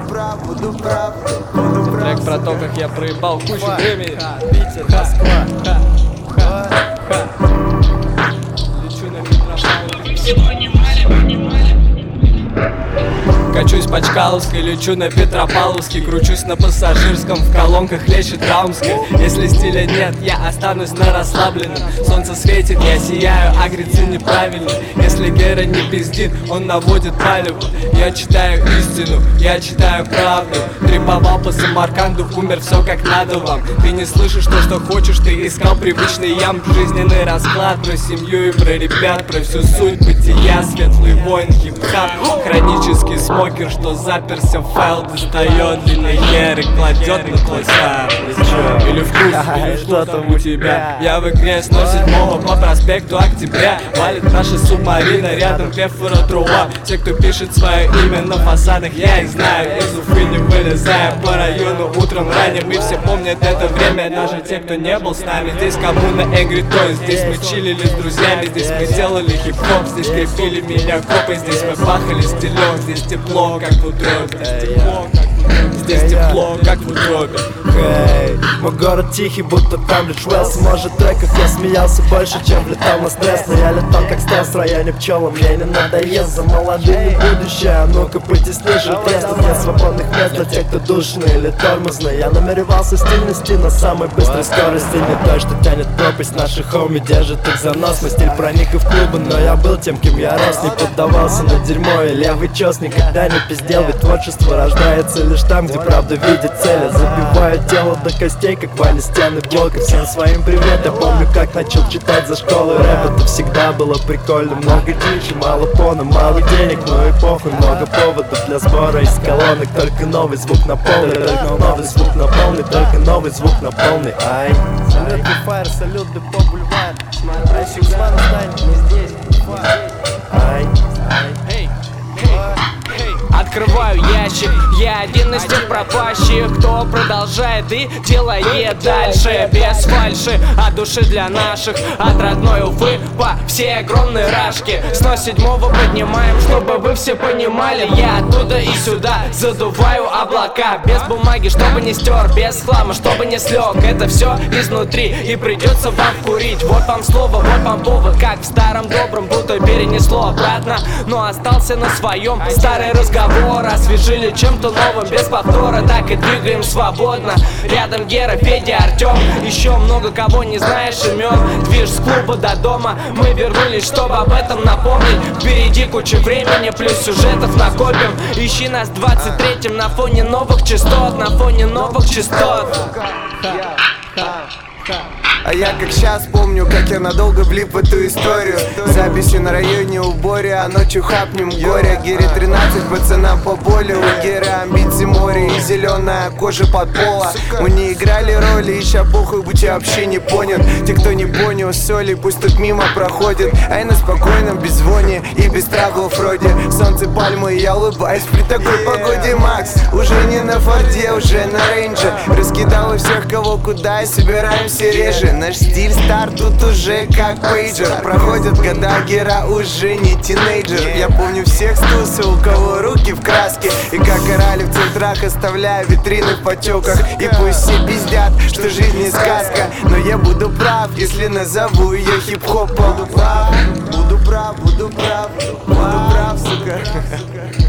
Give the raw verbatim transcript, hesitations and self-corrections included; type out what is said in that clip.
прав, буду прав, буду прав. Трек про то, как я проебал кучу времени. Питер, Москва. Лечу на Петропавловске. Качусь по Чкаловской, лечу на Петропавловске. Кручусь на пассажирском, в колонках лечит Раумской. Если стиля нет, я останусь на расслабленном. Солнце светит, я сияю, а грится неправильно. Если Гера не пиздит, он наводит палево. Я читаю истину, я читаю правду. Триповал по Самарканду, умер все как надо вам. Ты не слышишь то, что хочешь, ты искал привычный ям. Жизненный расклад, про семью и про ребят, про всю суть бытия. Светлый воин, хип-хап, хронический смокер, что заперся в файл, достает длинный хер и кладет на твой сайт. Или вкус, или что там у тебя. Я в игре сто седьмого по проспекту Октября. Валит наша субмарина, рядом Клефора-Труа. Те, кто пишет свое имя на фасадах, я их знаю. Из Уфы не вылезая по району утром ранним. И все помнят это время, даже те, кто не был с нами. Здесь коммуна Angry Toys, здесь мы чилили с друзьями. Здесь мы делали хип-хоп, здесь крепили меня копы. Здесь мы пахали стилем, здесь тепло, как в утробе. Здесь тепло, как в утробе. Hey, мой город тихий, будто там лишь Уэллс. Может треков я смеялся больше, чем летал на стресс. Но я летал как стресс в районе пчелам. Мне не надоест, за молодыми будущее. А ну-ка потесни же тест. Нет свободных мест для тех, кто душный или тормозный. Я намеревался стиль нести на самой быстрой скорости. Не той, что тянет пропасть, наши хоми держат их за нос. Мой стиль проник и в клубы, но я был тем, кем я рос. Не поддавался на дерьмо и левый чёс никогда не пиздел. Ведь творчество рождается лишь там, где правда видит цели. Забиваю тело до костей, как Ваня стены блока. Всем своим привет, я помню, как начал читать за школой рэп. Это всегда было прикольно, много дичи, мало пона, мало денег. Ну и похуй, много поводов для сбора из колонок. Только новый звук на полный, только новый звук на полный, только новый звук на полный. Ай, салют Файр, салют Депо Бульвар. Смотри, Сван станет не здесь. Ай, ай. Открываю ящик, я один из тех пропащих, кто продолжает и делает дальше. Без фальши, от души для наших, от родной Уфы по всей огромной рашке. С седьмого поднимаем, чтобы вы все понимали. Я оттуда и сюда задуваю облака. Без бумаги, чтобы не стер, без хлама, чтобы не слег. Это все изнутри и придется вам курить. Вот вам слово, вот вам повод, как в старом добром, будто перенесло обратно, но остался на своем. Старый разговор освежили чем-то новым, без повтора, так и двигаем свободно. Рядом Гера, Федя, Артем, еще много кого не знаешь имен. Движ с клуба до дома, мы вернулись, чтобы об этом напомнить. Впереди куча времени, плюс сюжетов накопим. Ищи нас в двадцать третьем на фоне новых частот, на фоне новых частот. А я как сейчас помню, как я надолго влип в эту историю. Записи на районе уборе, а ночью хапнем горе. Гере тринадцать, пацанам по боли. У Геры амбиции море и зеленая кожа под пола. Мы не играли роли, и ща похуй, будь я вообще не понят. Те, кто не понял соли, пусть тут мимо проходит. А я на спокойном беззвоне и без траблов вроде. Солнце, пальмы, и я улыбаюсь при такой погоде. Макс уже не на Форде, уже на Рейнже. Раскидал и всех, кого куда, и собираемся реже. Наш стиль стар тут уже как пейджер. Проходят года, Гера уже не тинейджер. Я помню всех с туса, у кого руки в краске. И как орали в центрах, оставляя витрины в потеках. И пусть все пиздят, что жизнь не сказка, но я буду прав, если назову ее хип-хопом. Буду прав, буду прав, буду прав, буду прав, сука.